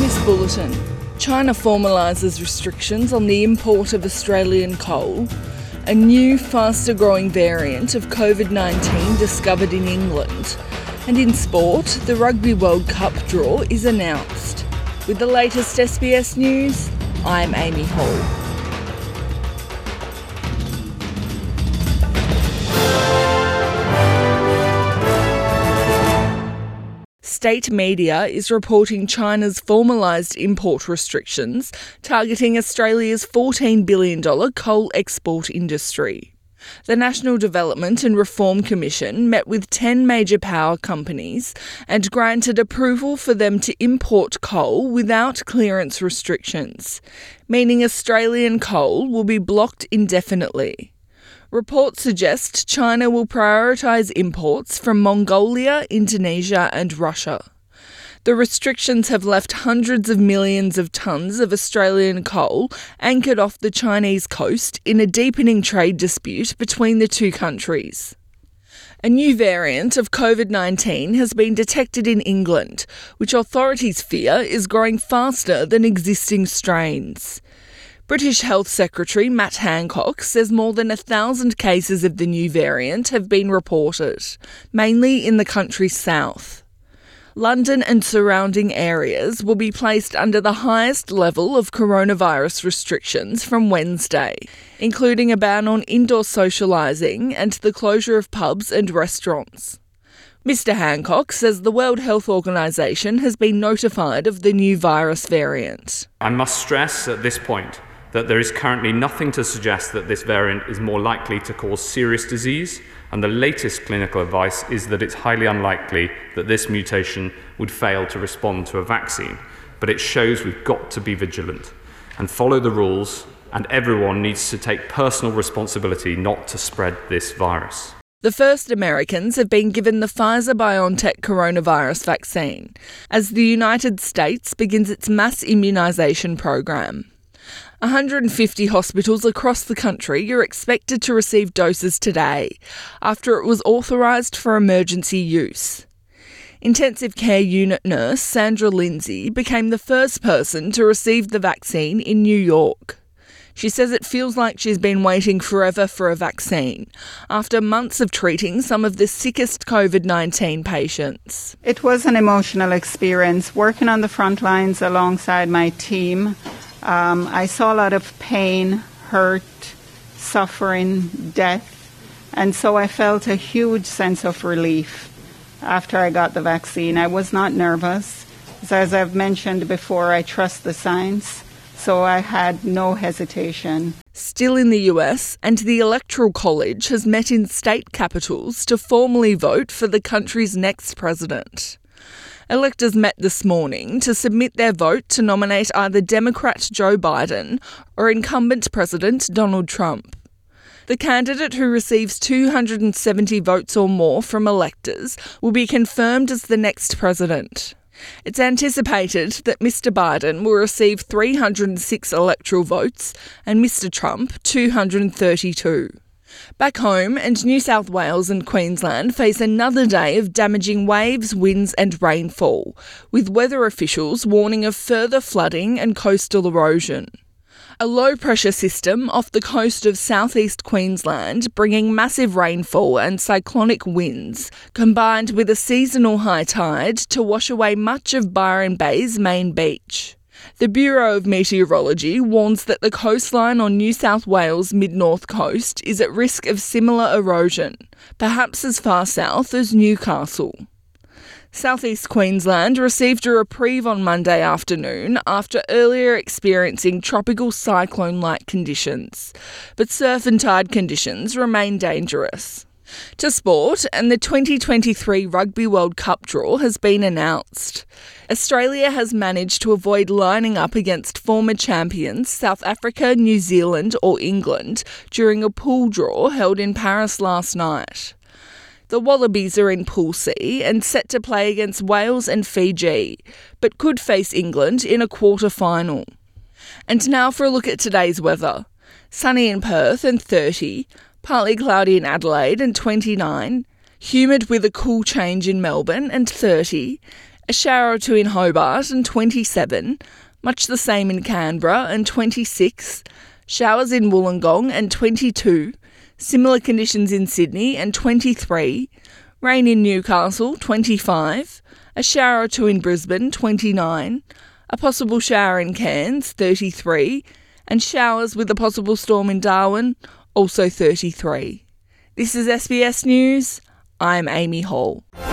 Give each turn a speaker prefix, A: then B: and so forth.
A: this bulletin, China formalises restrictions on the import of Australian coal, a new, faster-growing variant of COVID-19 discovered in England, and in sport, the Rugby World Cup draw is announced. With the latest SBS News, I'm Amy Hall. State media is reporting China's formalised import restrictions targeting Australia's $14 billion coal export industry. The National Development and Reform Commission met with 10 major power companies and granted approval for them to import coal without clearance restrictions, meaning Australian coal will be blocked indefinitely. Reports suggest China will prioritise imports from Mongolia, Indonesia and Russia. The restrictions have left hundreds of millions of tonnes of Australian coal anchored off the Chinese coast in a deepening trade dispute between the two countries. A new variant of COVID-19 has been detected in England, which authorities fear is growing faster than existing strains. British Health Secretary Matt Hancock says more than 1,000 cases of the new variant have been reported, mainly in the country's south. London and surrounding areas will be placed under the highest level of coronavirus restrictions from Wednesday, including a ban on indoor socialising and the closure of pubs and restaurants. Mr Hancock says the World Health Organisation has been notified of the new virus variant.
B: I must stress at this point that there is currently nothing to suggest that this variant is more likely to cause serious disease, and the latest clinical advice is that it's highly unlikely that this mutation would fail to respond to a vaccine. But it shows we've got to be vigilant and follow the rules, and everyone needs to take personal responsibility not to spread this virus.
A: The first Americans have been given the Pfizer-BioNTech coronavirus vaccine as the United States begins its mass immunisation program. 150 hospitals across the country are expected to receive doses today, after it was authorised for emergency use. Intensive care unit nurse Sandra Lindsay became the first person to receive the vaccine in New York. She says it feels like she's been waiting forever for a vaccine, after months of treating some of the sickest COVID-19 patients.
C: It was an emotional experience, working on the front lines alongside my team. I saw a lot of pain, hurt, suffering, death, and so I felt a huge sense of relief after I got the vaccine. I was not nervous. As I've mentioned before, I trust the science, so I had no hesitation.
A: Still in the US, and the Electoral College has met in state capitals to formally vote for the country's next president. Electors met this morning to submit their vote to nominate either Democrat Joe Biden or incumbent President Donald Trump. The candidate who receives 270 votes or more from electors will be confirmed as the next president. It's anticipated that Mr Biden will receive 306 electoral votes and Mr Trump 232. Back home, and New South Wales and Queensland face another day of damaging waves, winds and rainfall, with weather officials warning of further flooding and coastal erosion. A low-pressure system off the coast of southeast Queensland bringing massive rainfall and cyclonic winds, combined with a seasonal high tide to wash away much of Byron Bay's main beach. The Bureau of Meteorology warns that the coastline on New South Wales' mid-north coast is at risk of similar erosion, perhaps as far south as Newcastle. Southeast Queensland received a reprieve on Monday afternoon after earlier experiencing tropical cyclone-like conditions, but surf and tide conditions remain dangerous. To sport, and the 2023 Rugby World Cup draw has been announced. Australia has managed to avoid lining up against former champions South Africa, New Zealand or England during a pool draw held in Paris last night. The Wallabies are in Pool C and set to play against Wales and Fiji, but could face England in a quarter-final. And now for a look at today's weather. Sunny in Perth and 30, partly cloudy in Adelaide and 29, humid with a cool change in Melbourne and 30, A shower or two in Hobart and 27. Much the same in Canberra and 26. Showers in Wollongong and 22. Similar conditions in Sydney and 23. Rain in Newcastle, 25. A shower or two in Brisbane, 29. A possible shower in Cairns, 33. And showers with a possible storm in Darwin, also 33. This is SBS News. I'm Amy Hall.